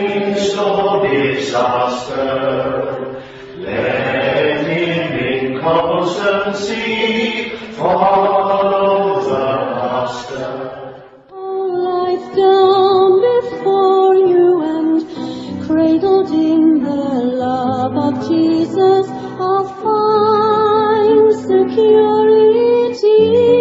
midst of disaster, let him in constancy follow the Master. All life down before you and cradled in the love of Jesus, I'll find security.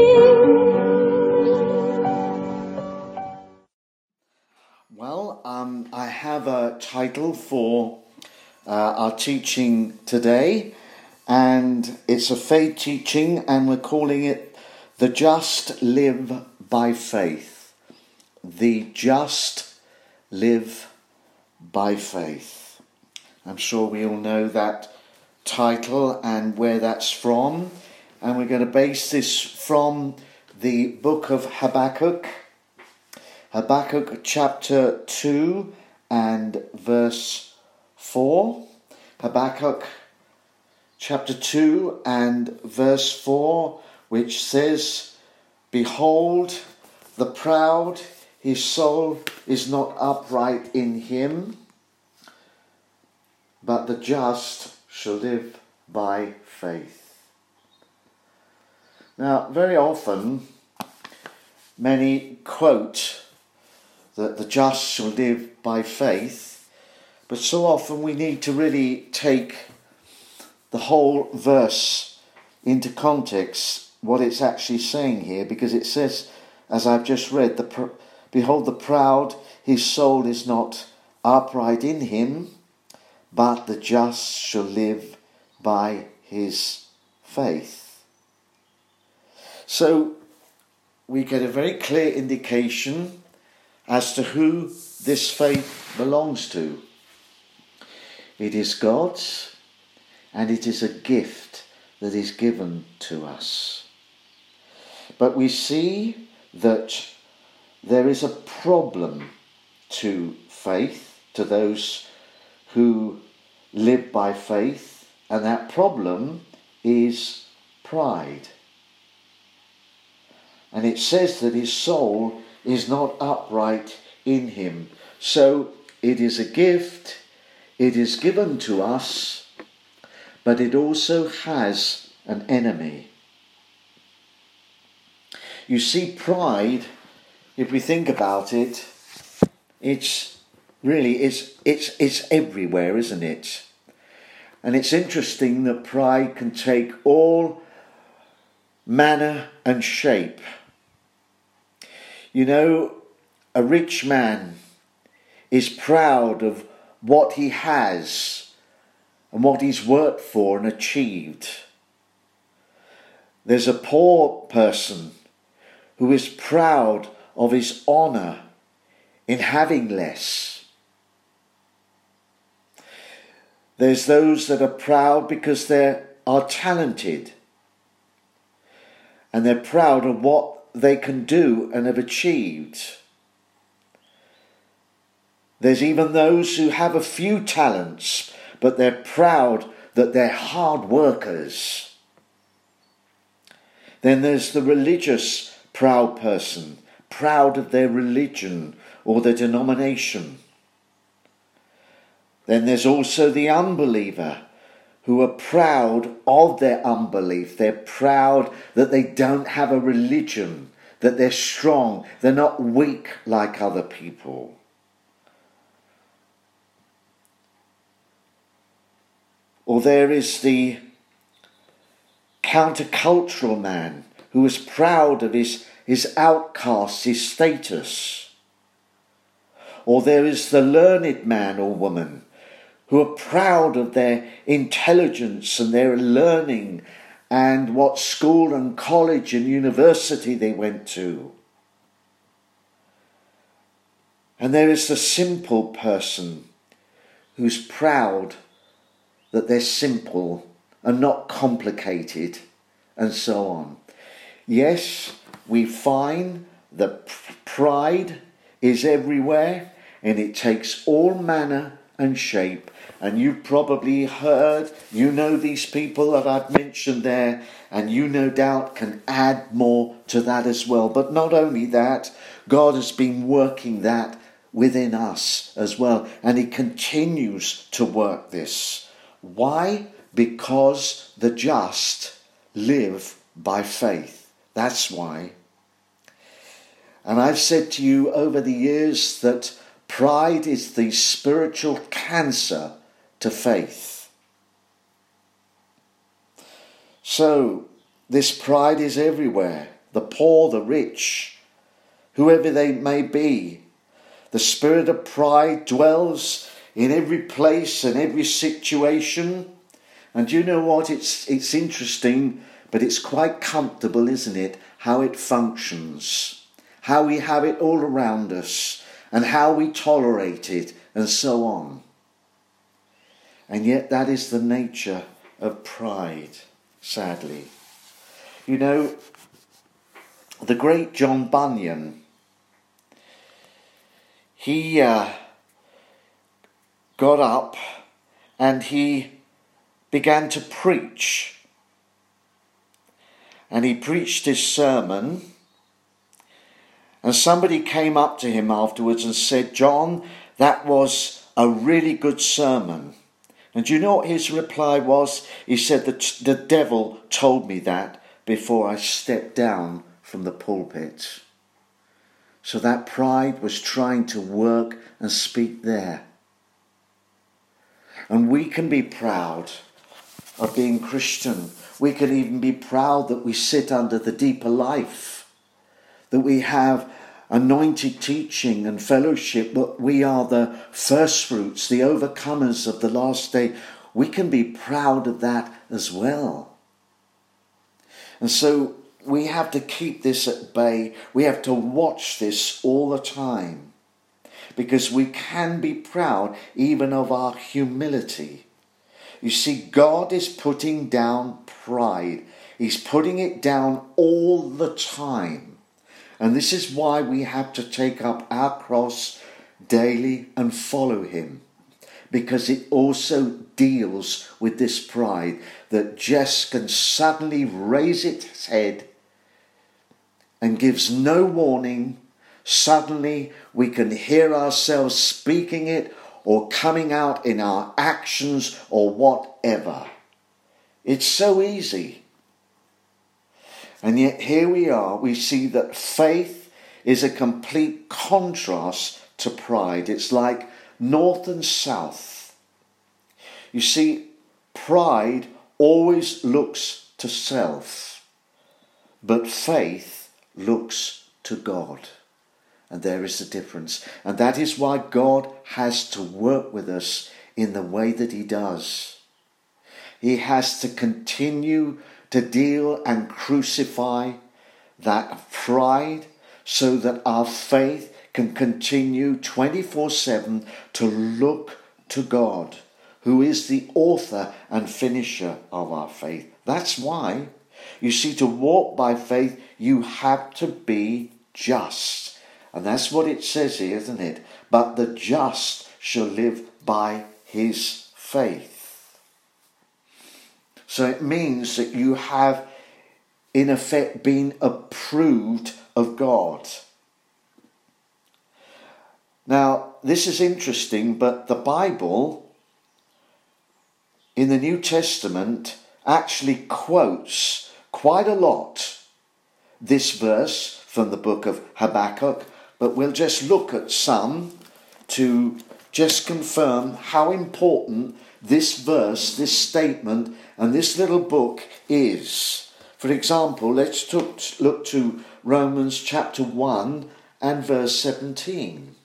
Well, I have a title for our teaching today, and it's a faith teaching, and we're calling it The Just Live by Faith. The Just Live by Faith. I'm sure we all know that title and where that's from, and we're going to base this from the book of Habakkuk. Habakkuk chapter 2 and verse 4. Habakkuk chapter 2 and verse 4, which says, "Behold, the proud, his soul is not upright in him, but the just shall live by faith." Now, very often, many quote that the just shall live by faith, but so often we need to really take the whole verse into context, what it's actually saying here, because it says, as I've just read, "Behold the proud, his soul is not upright in him, but the just shall live by his faith." So we get a very clear indication as to who this faith belongs to. It is God's, and it is a gift that is given to us. But we see that there is a problem to faith, to those who live by faith, and that problem is pride. And it says that his soul is not upright in him. So it is a gift, it is given to us, but it also has an enemy. You see, pride, if we think about it, it's everywhere, isn't it? And it's interesting that pride can take all manner and shape. You know, a rich man is proud of what he has and what he's worked for and achieved. There's a poor person who is proud of his honour in having less. There's those that are proud because they are talented, and they're proud of what they can do and have achieved. There's even those who have a few talents, but they're proud that they're hard workers. Then there's the religious proud person, proud of their religion or their denomination. Then there's also the unbeliever, who are proud of their unbelief. They're proud that they don't have a religion, that they're strong, they're not weak like other people. Or there is the countercultural man who is proud of his outcast, his status. Or there is the learned man or woman who are proud of their intelligence and their learning and what school and college and university they went to. And there is the simple person who's proud that they're simple and not complicated, and so on. Yes, we find that pride is everywhere, and it takes all manner and shape. And you've probably heard, you know these people that I've mentioned there, and you no doubt can add more to that as well. But not only that, God has been working that within us as well. And he continues to work this. Why? Because the just live by faith. That's why. And I've said to you over the years that pride is the spiritual cancer to faith. So this pride is everywhere. The poor, the rich, whoever they may be. The spirit of pride dwells in every place and every situation. And you know what? It's interesting, but it's quite comfortable, isn't it? How it functions. How we have it all around us. And how we tolerate it. And so on. And yet that is the nature of pride, sadly. You know, the great John Bunyan, he got up and he began to preach. And he preached his sermon. And somebody came up to him afterwards and said, "John, that was a really good sermon." And do you know what his reply was? He said, the devil told me that before I stepped down from the pulpit. So that pride was trying to work and speak there. And we can be proud of being Christian. We can even be proud that we sit under the deeper life, that we have anointed teaching and fellowship, but we are the first fruits, the overcomers of the last day. We can be proud of that as well. And so we have to keep this at bay. We have to watch this all the time, because we can be proud even of our humility. You see, God is putting down pride. He's putting it down all the time. And this is why we have to take up our cross daily and follow him. Because it also deals with this pride that just can suddenly raise its head and gives no warning. Suddenly we can hear ourselves speaking it or coming out in our actions or whatever. It's so easy. And yet here we are, we see that faith is a complete contrast to pride. It's like north and south. You see, pride always looks to self, but faith looks to God. And there is a difference. And that is why God has to work with us in the way that he does. He has to continue to deal and crucify that pride so that our faith can continue 24/7 to look to God, who is the author and finisher of our faith. That's why, you see, to walk by faith, you have to be just. And that's what it says here, isn't it? But the just shall live by his faith. So it means that you have, in effect, been approved of God. Now, this is interesting, but the Bible in the New Testament actually quotes quite a lot this verse from the book of Habakkuk, but we'll just look at some to just confirm how important this verse, this statement, and this little book is. For example, let's look to Romans chapter 1 and verse 17.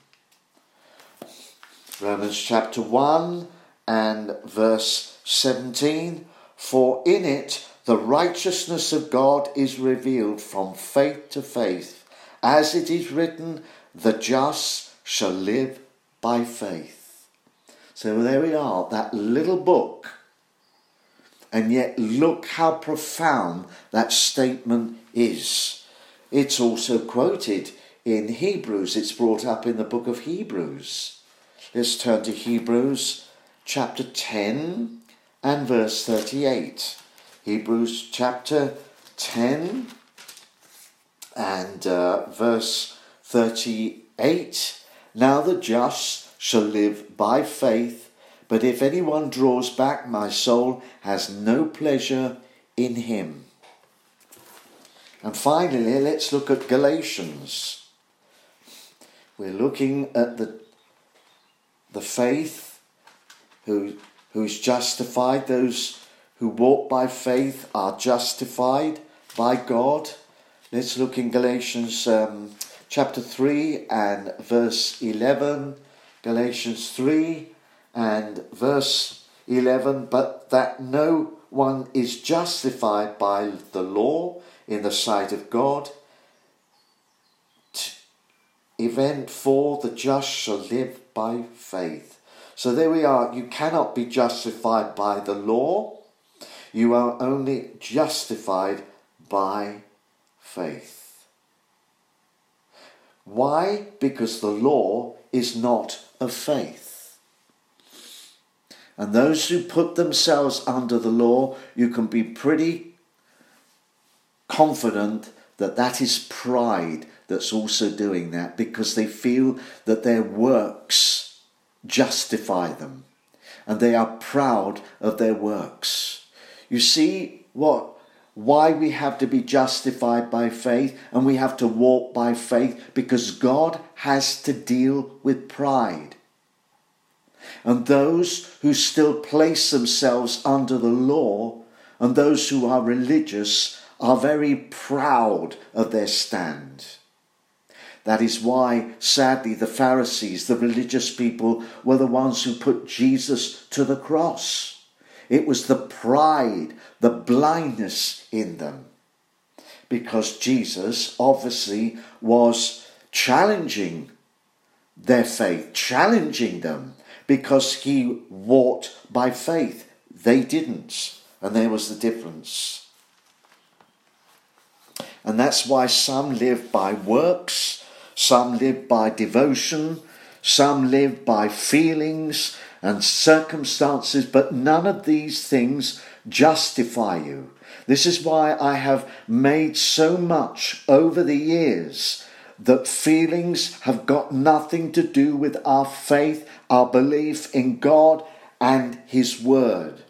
Romans chapter 1 and verse 17. For in it the righteousness of God is revealed from faith to faith, as it is written, the just shall live by faith. So there we are, that little book. And yet look how profound that statement is. It's also quoted in Hebrews. It's brought up in the book of Hebrews. Let's turn to Hebrews chapter 10 and verse 38. Hebrews chapter 10 and verse 38. Now the just shall live by faith, but if anyone draws back, my soul has no pleasure in him. And finally, let's look at Galatians. We're looking at the faith who's justified. Those who walk by faith are justified by God. Let's look in Galatians chapter 3 and verse 11. Galatians 3 and verse 11. But that no one is justified by the law in the sight of God. Event 4, the just shall live by faith. So there we are. You cannot be justified by the law. You are only justified by faith. Why? Because the law is not of faith. And those who put themselves under the law, you can be pretty confident that that is pride that's also doing that, because they feel that their works justify them and they are proud of their works. You see why we have to be justified by faith and we have to walk by faith? Because God has to deal with pride. And those who still place themselves under the law and those who are religious are very proud of their stand. That is why, sadly, the Pharisees, the religious people, were the ones who put Jesus to the cross. It was the pride, the blindness in them. Because Jesus obviously was challenging their faith, challenging them, because he walked by faith. They didn't. And there was the difference. And that's why some live by works, some live by devotion, some live by feelings and circumstances, but none of these things justify you. This is why I have made so much over the years that feelings have got nothing to do with our faith, our belief in God and His Word.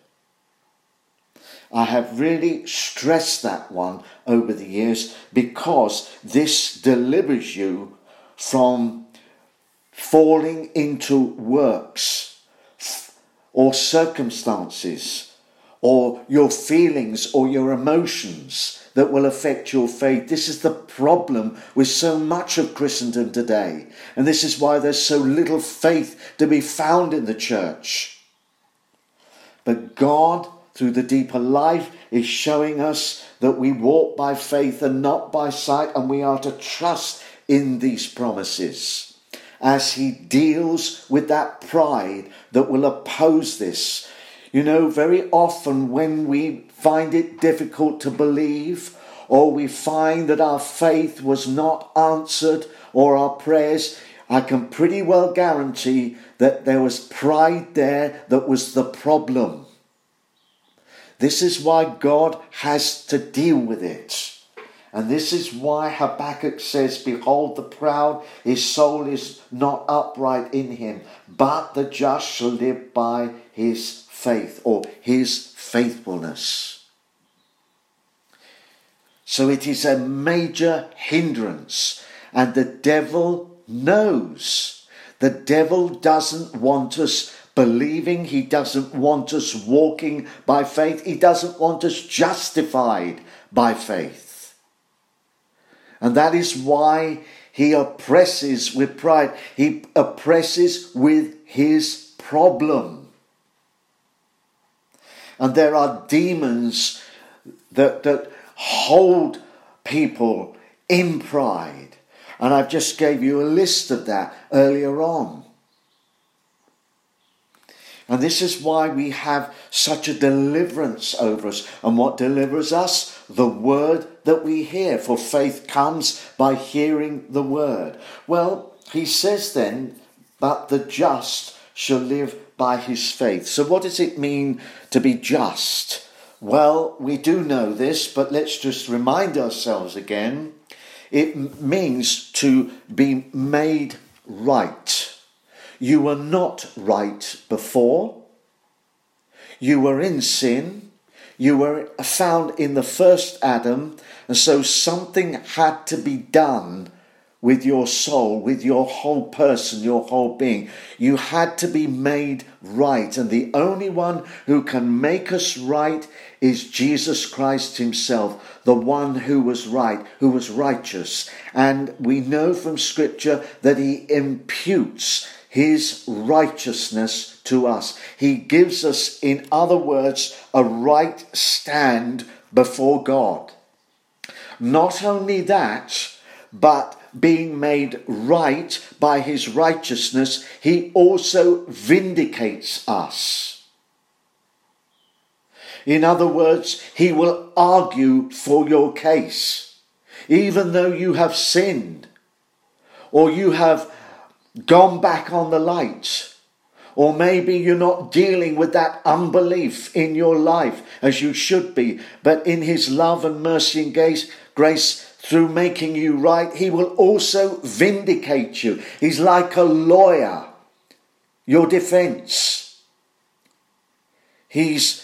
I have really stressed that one over the years, because this delivers you from falling into works or circumstances or your feelings or your emotions that will affect your faith. This is the problem with so much of Christendom today. And this is why there's so little faith to be found in the church. But God, through the deeper life, is showing us that we walk by faith and not by sight, and we are to trust in these promises as He deals with that pride that will oppose this. You know, very often when we find it difficult to believe, or we find that our faith was not answered, or our prayers, I can pretty well guarantee that there was pride there that was the problem. This is why God has to deal with it. And this is why Habakkuk says, behold the proud, his soul is not upright in him, but the just shall live by his faith, or his faithfulness. So it is a major hindrance, and the devil knows. The devil doesn't want us believing. He doesn't want us walking by faith. He doesn't want us justified by faith. And that is why he oppresses with pride. He oppresses with his problem. And there are demons that hold people in pride. And I've just gave you a list of that earlier on. And this is why we have such a deliverance over us. And what delivers us? The word that we hear. For faith comes by hearing the word. Well, he says then, but the just shall live by his faith. So what does it mean to be just? Well, we do know this, but let's just remind ourselves again. It means to be made right. You were not right before. You were in sin. You were found in the first Adam, and so something had to be done with your soul, with your whole person, your whole being. You had to be made right, and the only one who can make us right is Jesus Christ himself, the one who was right, who was righteous. And we know from Scripture that he imputes his righteousness to us. He gives us, in other words, a right stand before God. Not only that, but being made right by his righteousness, he also vindicates us. In other words, he will argue for your case. Even though you have sinned, or you have gone back on the light, or maybe you're not dealing with that unbelief in your life as you should be, but in his love and mercy and grace through making you right, he will also vindicate you. He's like a lawyer, your defense. He's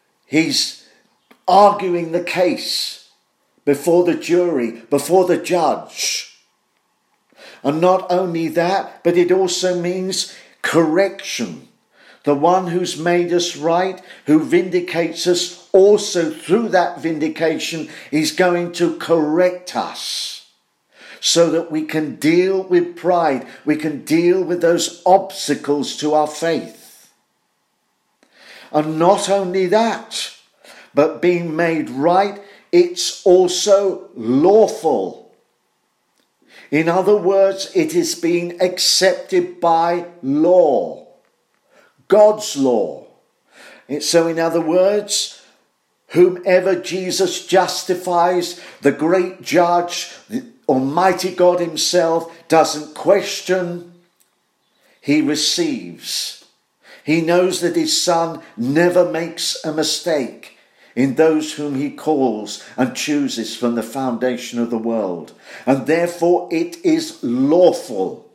arguing the case before the jury, before the judge. And not only that, but it also means correction. The one who's made us right, who vindicates us, also through that vindication is going to correct us so that we can deal with pride. We can deal with those obstacles to our faith. And not only that, but being made right, it's also lawful. In other words, it is being accepted by law, God's law. So in other words, whomever Jesus justifies, the great judge, the Almighty God himself, doesn't question, he receives. He knows that his Son never makes a mistake in those whom he calls and chooses from the foundation of the world. And therefore it is lawful.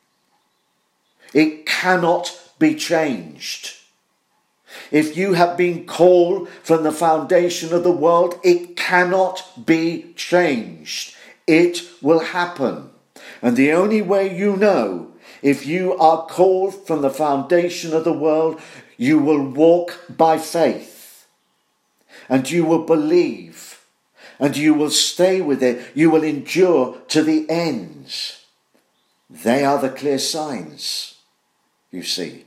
It cannot be changed. If you have been called from the foundation of the world, it cannot be changed. It will happen. And the only way you know if you are called from the foundation of the world, you will walk by faith. And you will believe, and you will stay with it. You will endure to the end. They are the clear signs, you see.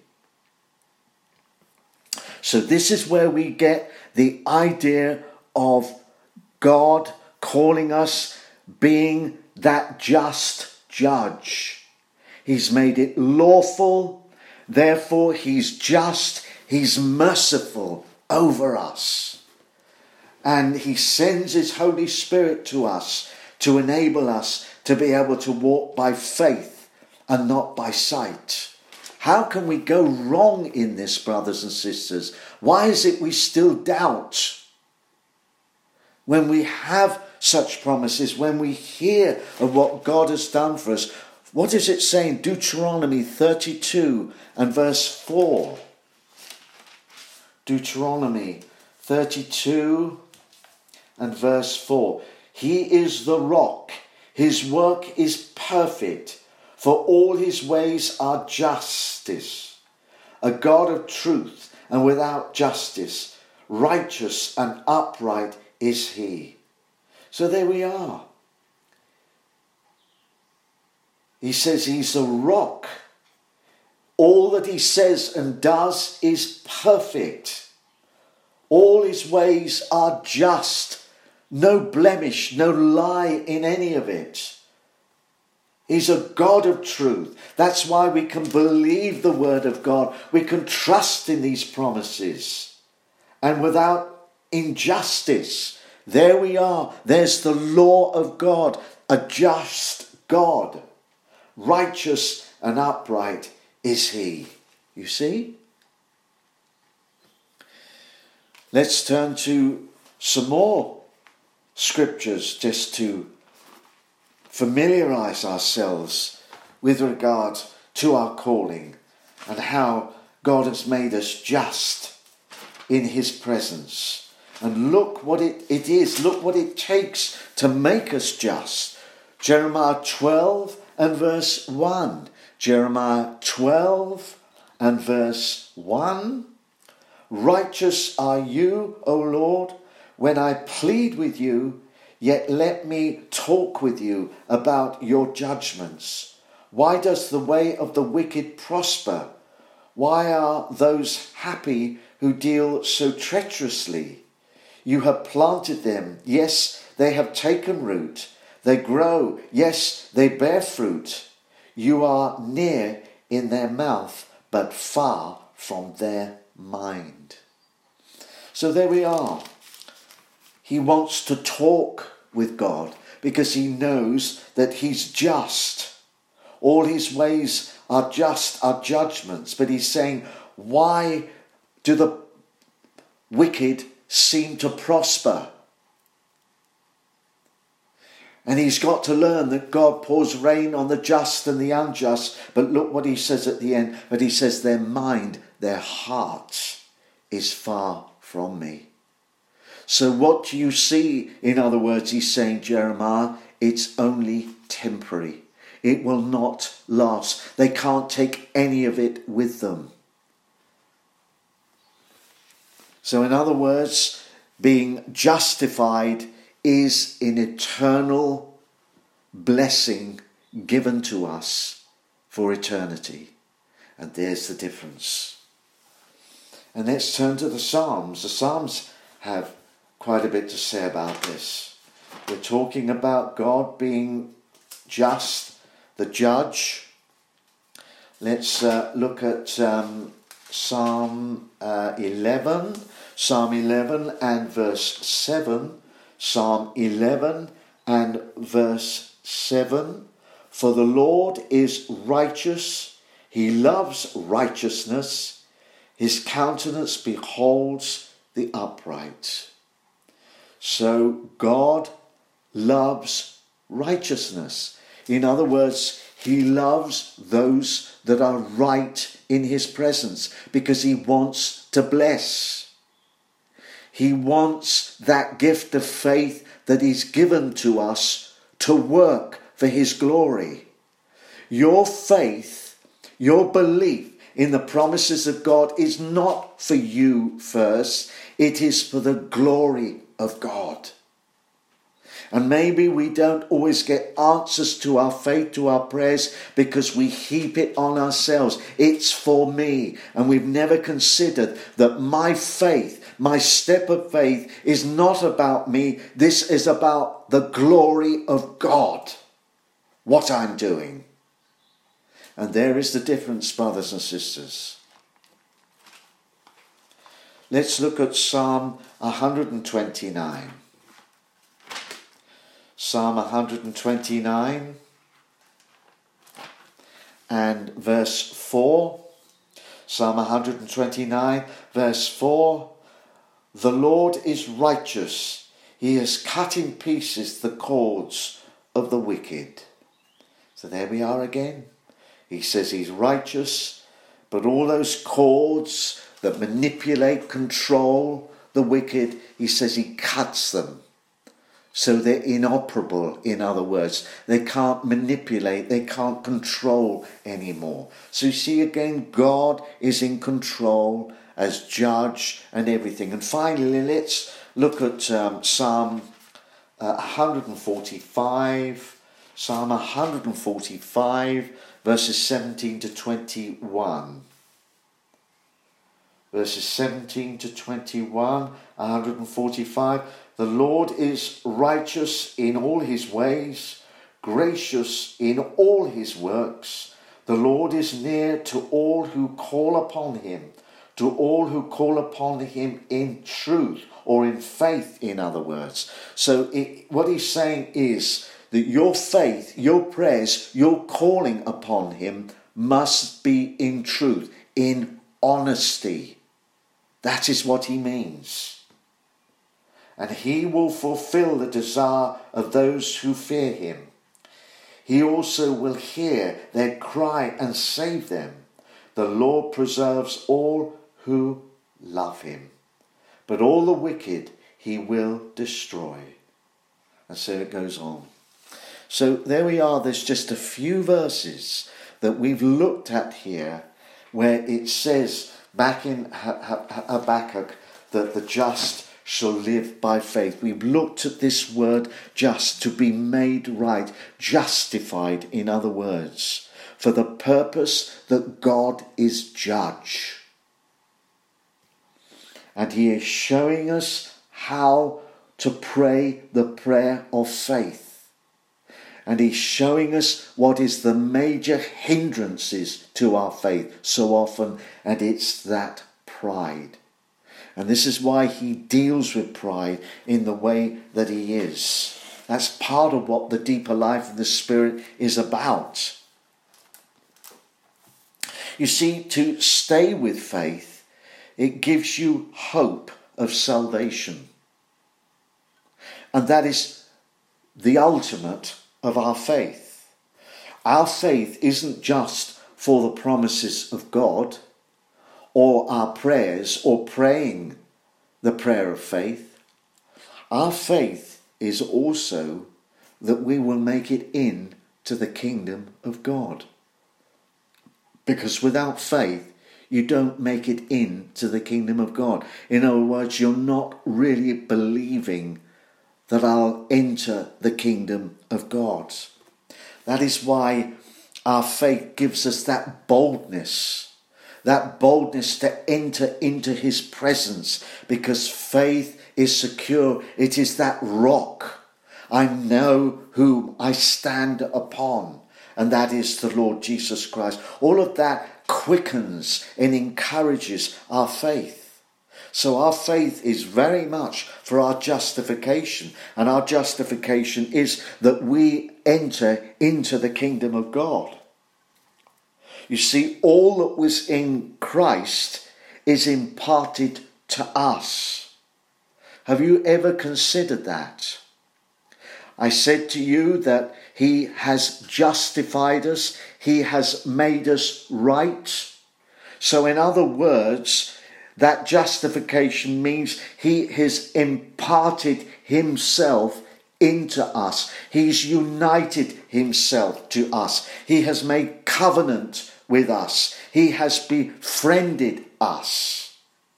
So this is where we get the idea of God calling us being that just judge. He's made it lawful, therefore he's just, he's merciful over us. And he sends his Holy Spirit to us to enable us to be able to walk by faith and not by sight. How can we go wrong in this, brothers and sisters? Why is it we still doubt when we have such promises, when we hear of what God has done for us? What does it say in Deuteronomy 32 and verse 4? Deuteronomy 32 and verse 4. He is the rock. His work is perfect, for all his ways are justice. A God of truth and without justice, righteous and upright is he. So there we are. He says he's a rock. All that he says and does is perfect. All his ways are just. No blemish, no lie in any of it. He's a God of truth. That's why we can believe the word of God. We can trust in these promises. And without injustice, there we are. There's the law of God, a just God. Righteous and upright is he. You see? Let's turn to some more scriptures just to familiarize ourselves with regard to our calling and how God has made us just in his presence. And look what it is, look what it takes to make us just. Jeremiah 12 and verse 1. Jeremiah 12 and verse 1. Righteous are you, O Lord, when I plead with you, yet let me talk with you about your judgments. Why does the way of the wicked prosper? Why are those happy who deal so treacherously? You have planted them, yes, they have taken root. They grow, yes, they bear fruit. You are near in their mouth, but far from their mind. So there we are. He wants to talk with God because he knows that he's just. All his ways are just, are judgments. But he's saying, why do the wicked seem to prosper? And he's got to learn that God pours rain on the just and the unjust. But look what he says at the end. But he says their mind, their heart is far from me. So what do you see? In other words, he's saying, Jeremiah, it's only temporary. It will not last. They can't take any of it with them. So in other words, being justified is an eternal blessing given to us for eternity. And there's the difference. And let's turn to the Psalms. The Psalms have quite a bit to say about this. We're talking about God being just, the judge. Let's look at Psalm 11. Psalm 11 and verse 7. Psalm 11 and verse 7. For the Lord is righteous. He loves righteousness. His countenance beholds the upright. So God loves righteousness. In other words, he loves those that are right in his presence because he wants to bless. He wants that gift of faith that he's given to us to work for his glory. Your faith, your belief in the promises of God is not for you first. It is for the glory of God. And maybe we don't always get answers to our faith, to our prayers, because we heap it on ourselves. It's for me. And we've never considered that my faith, my step of faith, is not about me. This is about the glory of God, what I'm doing. And there is the difference, brothers and sisters. Let's look at Psalm 129. Psalm 129 and verse 4. Psalm 129 verse 4. The Lord is righteous. He has cut in pieces the cords of the wicked. So there we are again. He says he's righteous, but all those cords that manipulate, control the wicked, he says he cuts them. So they're inoperable, in other words. They can't manipulate, they can't control anymore. So you see again, God is in control as judge and everything. And finally, let's look at Psalm 145. Psalm 145, verses 17 to 21. Verses 17 to 21, 145. The Lord is righteous in all his ways, gracious in all his works. The Lord is near to all who call upon him, to all who call upon him in truth or in faith, in other words. So what he's saying is that your faith, your prayers, your calling upon him must be in truth, in honesty. That is what he means. And he will fulfill the desire of those who fear him. He also will hear their cry and save them. The Lord preserves all who love him, but all the wicked he will destroy. And so it goes on. So there we are. There's just a few verses that we've looked at here where it says back in Habakkuk that the just shall live by faith. We've looked at this word just, to be made right, justified, in other words, for the purpose that God is judge. And he is showing us how to pray the prayer of faith. And he's showing us what is the major hindrances to our faith so often, and it's that pride. And this is why he deals with pride in the way that he is. That's part of what the deeper life of the Spirit is about. You see, to stay with faith, it gives you hope of salvation. And that is the ultimate of our faith. Our faith isn't just for the promises of God, or our prayers, or praying the prayer of faith. Our faith is also that we will make it in to the kingdom of God. Because without faith, you don't make it in to the kingdom of God. In other words, you're not really believing that I'll enter the kingdom of God. That is why our faith gives us that boldness to enter into his presence, because faith is secure. It is that rock. I know whom I stand upon, and that is the Lord Jesus Christ. All of that quickens and encourages our faith. So our faith is very much for our justification, and our justification is that we enter into the kingdom of God. You see, all that was in Christ is imparted to us. Have you ever considered that? I said to you that he has justified us. He has made us right. So in other words, that justification means he has imparted himself into us. He's united himself to us. He has made covenant with us. He has befriended us.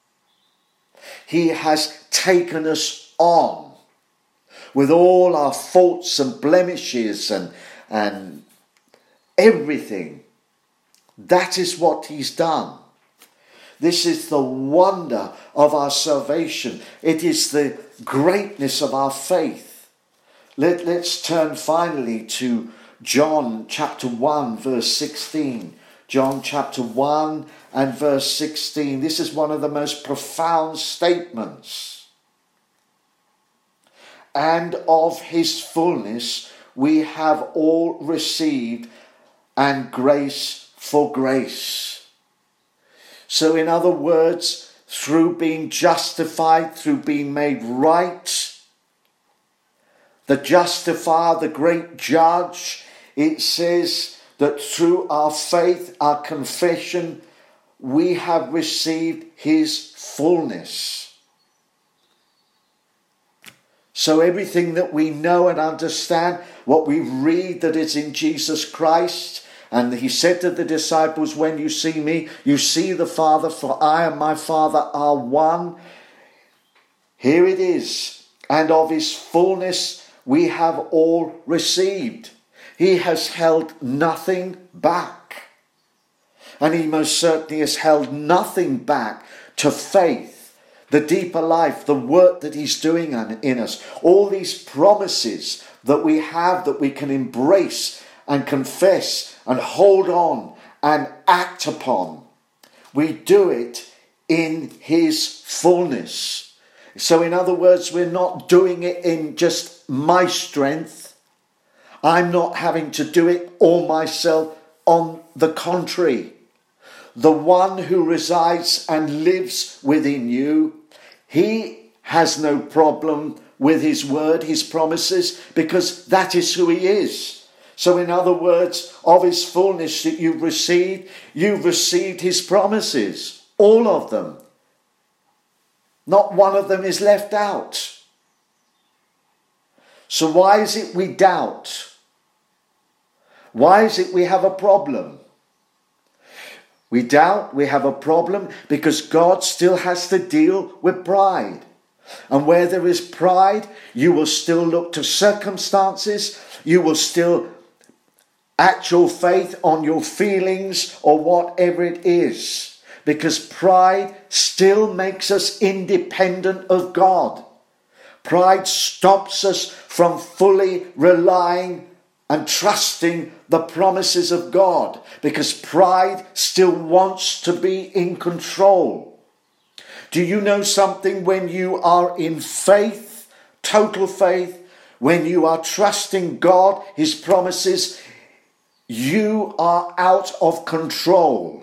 He has taken us on with all our faults and blemishes and everything. That is what he's done. This is the wonder of our salvation. It is the greatness of our faith. Let's turn finally to John chapter 1 verse 16. John chapter 1 and verse 16. This is one of the most profound statements. And of his fullness we have all received, and grace for grace. So in other words, through being justified, through being made right, the justifier, the great judge, it says that through our faith, our confession, we have received his fullness. So everything that we know and understand, what we read that is in Jesus Christ, and he said to the disciples, when you see me, you see the Father, for I and my Father are one. Here it is. And of his fullness we have all received. He has held nothing back. And he most certainly has held nothing back to faith, the deeper life, the work that he's doing in us. All these promises that we have, that we can embrace and confess and hold on and act upon. We do it in his fullness. So in other words, we're not doing it in just my strength. I'm not having to do it all myself. On the contrary, the one who resides and lives within you, he has no problem with his word, his promises, because that is who he is. So in other words, of his fullness that you've received his promises. All of them. Not one of them is left out. So why is it we doubt? Why is it we have a problem? We doubt, we have a problem because God still has to deal with pride. And where there is pride, you will still look to circumstances. You will still act your faith on your feelings or whatever it is. Because pride still makes us independent of God. Pride stops us from fully relying and trusting the promises of God. Because pride still wants to be in control. Do you know something? When you are in faith, total faith, when you are trusting God, his promises, you are out of control.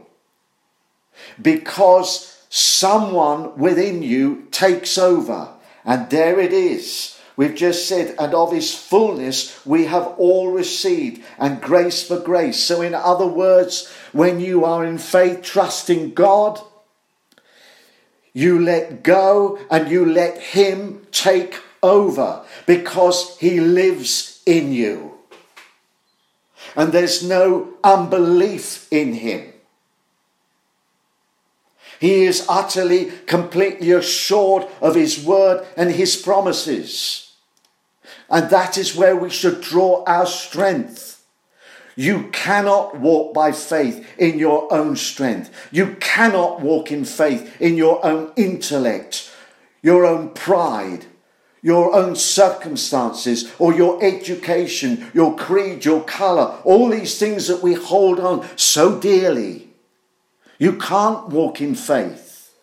Because someone within you takes over. And there it is. We've just said, and of his fullness we have all received, and grace for grace. So in other words, when you are in faith trusting God, you let go and you let him take over because he lives in you. And there's no unbelief in him. He is utterly, completely assured of his word and his promises. And that is where we should draw our strength. You cannot walk by faith in your own strength. You cannot walk in faith in your own intellect, your own pride, your own circumstances, or your education, your creed, your colour, all these things that we hold on so dearly. You can't walk in faith.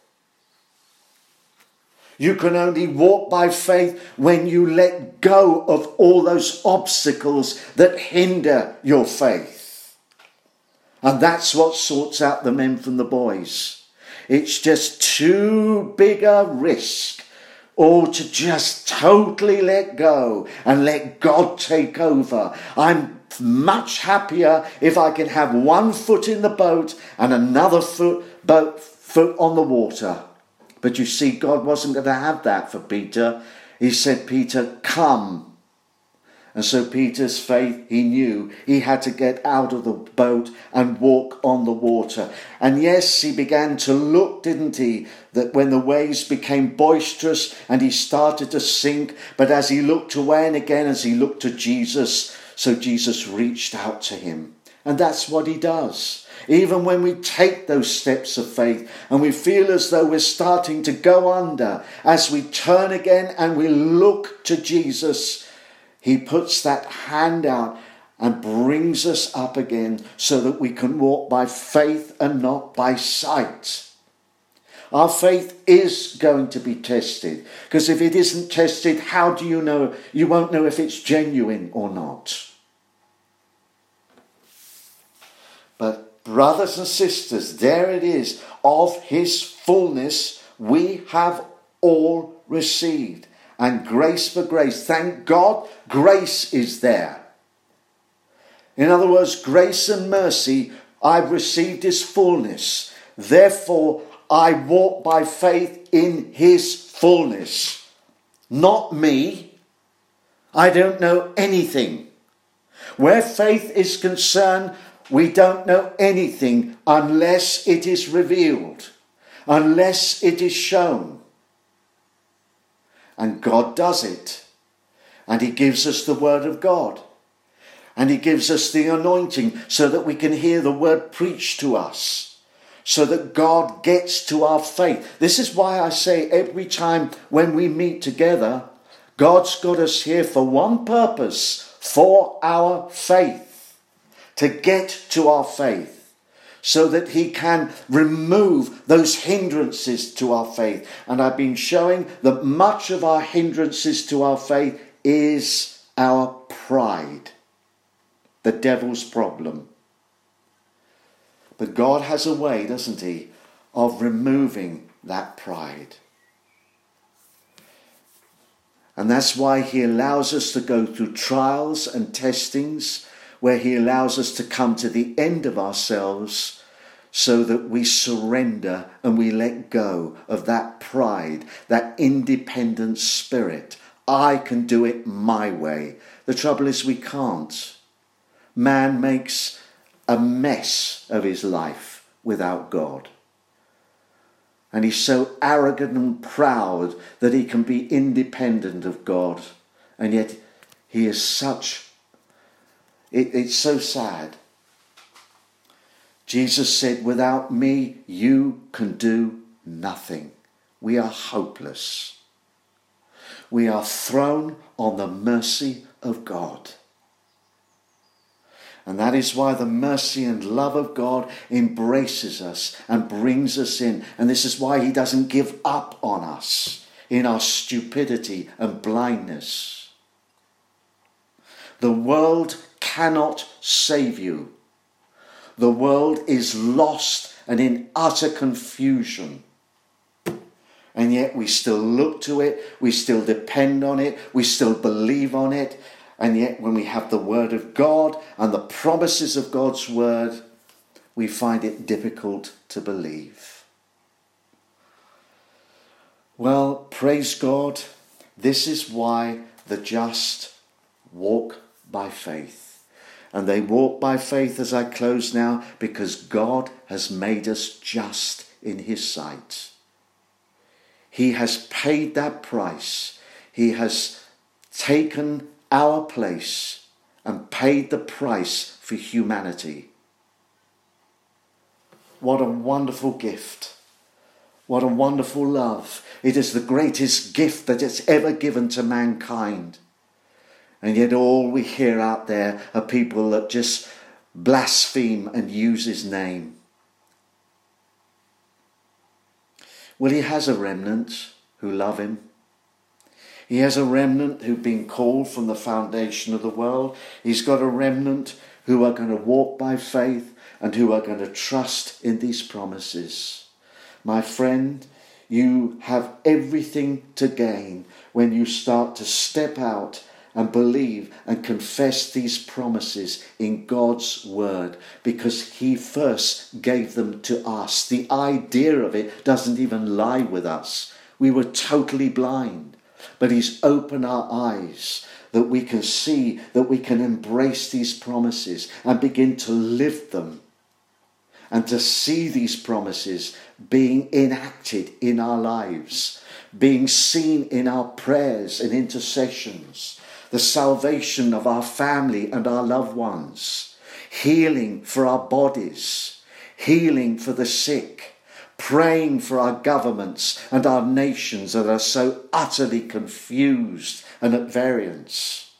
You can only walk by faith when you let go of all those obstacles that hinder your faith. And that's what sorts out the men from the boys. It's just too big a risk, or to just totally let go and let God take over. I'm much happier if I can have one foot in the boat and another foot on the water. But you see, God wasn't going to have that for Peter. He said, Peter, come. And so Peter's faith, he knew he had to get out of the boat and walk on the water. And yes, he began to look, didn't he, that when the waves became boisterous and he started to sink. But as he looked away and again, as he looked to Jesus, so Jesus reached out to him. And that's what he does. Even when we take those steps of faith and we feel as though we're starting to go under, as we turn again and we look to Jesus, he puts that hand out and brings us up again so that we can walk by faith and not by sight. Our faith is going to be tested, because if it isn't tested, how do you know? You won't know if it's genuine or not. But brothers and sisters, there it is. Of his fullness we have all received. And grace for grace. Thank God, grace is there. In other words, grace and mercy, I've received his fullness. Therefore, I walk by faith in his fullness. Not me. I don't know anything. Where faith is concerned, we don't know anything unless it is revealed, unless it is shown. And God does it. And he gives us the word of God. And he gives us the anointing so that we can hear the word preached to us. So that God gets to our faith. This is why I say every time when we meet together, God's got us here for one purpose, for our faith. To get to our faith, so that he can remove those hindrances to our faith. And I've been showing that much of our hindrances to our faith is our pride, the devil's problem. But God has a way, doesn't he, of removing that pride. And that's why he allows us to go through trials and testings, where he allows us to come to the end of ourselves so that we surrender and we let go of that pride, that independent spirit. I can do it my way. The trouble is we can't. Man makes a mess of his life without God. And he's so arrogant and proud that he can be independent of God. And yet he is it's so sad. Jesus said, without me, you can do nothing. We are hopeless. We are thrown on the mercy of God. And that is why the mercy and love of God embraces us and brings us in. And this is why he doesn't give up on us in our stupidity and blindness. The world cannot save you. The world is lost and in utter confusion. And yet we still look to it, we still depend on it, we still believe on it. And yet when we have the word of God and the promises of God's word, we find it difficult to believe. Well, praise God. This is why the just walk by faith. And they walk by faith, as I close now, because God has made us just in his sight. He has paid that price. He has taken our place and paid the price for humanity. What a wonderful gift. What a wonderful love. It is the greatest gift that it's ever given to mankind. And yet all we hear out there are people that just blaspheme and use his name. Well, he has a remnant who love him. He has a remnant who've been called from the foundation of the world. He's got a remnant who are going to walk by faith and who are going to trust in these promises. My friend, you have everything to gain when you start to step out and believe and confess these promises in God's word, because he first gave them to us. The idea of it doesn't even lie with us. We were totally blind, but he's opened our eyes that we can see, that we can embrace these promises and begin to live them, and to see these promises being enacted in our lives, being seen in our prayers and intercessions, the salvation of our family and our loved ones, healing for our bodies, healing for the sick, praying for our governments and our nations that are so utterly confused and at variance.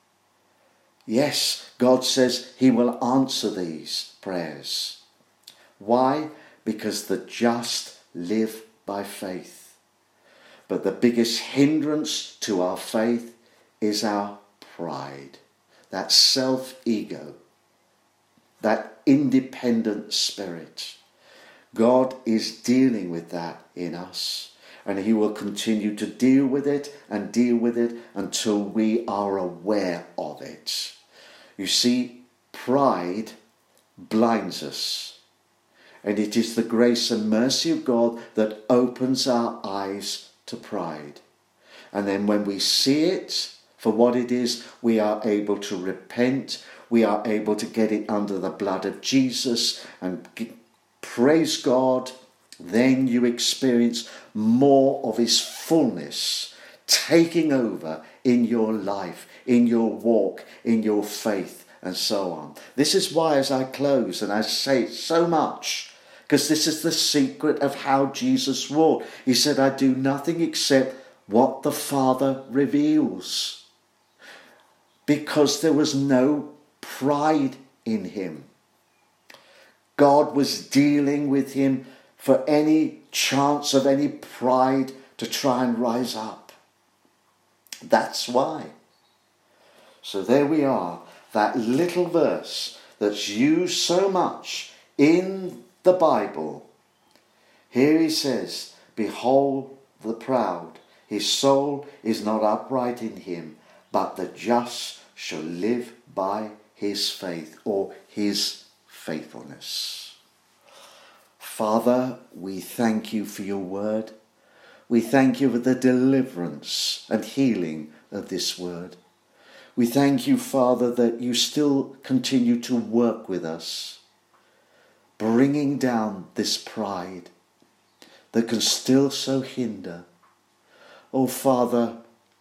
Yes, God says he will answer these prayers. Why? Because the just live by faith. But the biggest hindrance to our faith is our pride, that self-ego, that independent spirit. God is dealing with that in us, and he will continue to deal with it until we are aware of it. You see, pride blinds us, and it is the grace and mercy of God that opens our eyes to pride. And then when we see it for what it is, we are able to repent. We are able to get it under the blood of Jesus and praise God. Then you experience more of his fullness taking over in your life, in your walk, in your faith, and so on. This is why, as I close, and I say it so much, because this is the secret of how Jesus walked. He said, I do nothing except what the Father reveals. Because there was no pride in him. God was dealing with him for any chance of any pride to try and rise up. That's why. So there we are, that little verse that's used so much in the Bible. Here he says, behold the proud, his soul is not upright in him, but the just shall live by his faith or his faithfulness. Father, we thank you for your word. We thank you for the deliverance and healing of this word. We thank you, Father, that you still continue to work with us, bringing down this pride that can still so hinder. Oh, Father,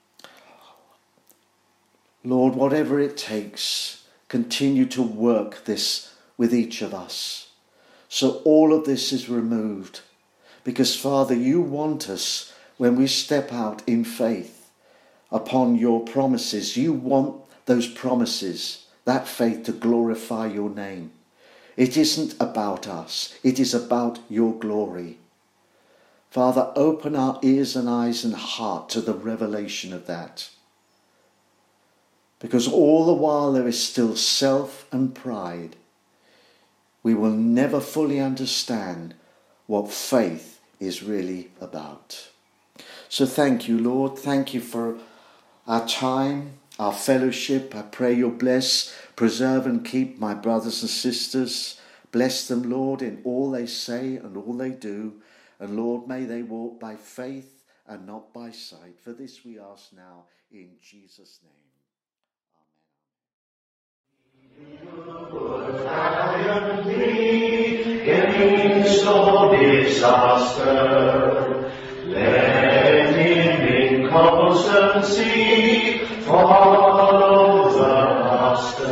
Lord, whatever it takes, continue to work this with each of us. So all of this is removed. Because, Father, you want us, when we step out in faith upon your promises, you want those promises, that faith, to glorify your name. It isn't about us. It is about your glory. Father, open our ears and eyes and heart to the revelation of that. Because all the while there is still self and pride, we will never fully understand what faith is really about. So thank you, Lord. Thank you for our time, our fellowship. I pray you'll bless, preserve and keep my brothers and sisters. Bless them, Lord, in all they say and all they do. And Lord, may they walk by faith and not by sight. For this we ask now in Jesus' name. Midst of disaster, let him in constancy follow the Master.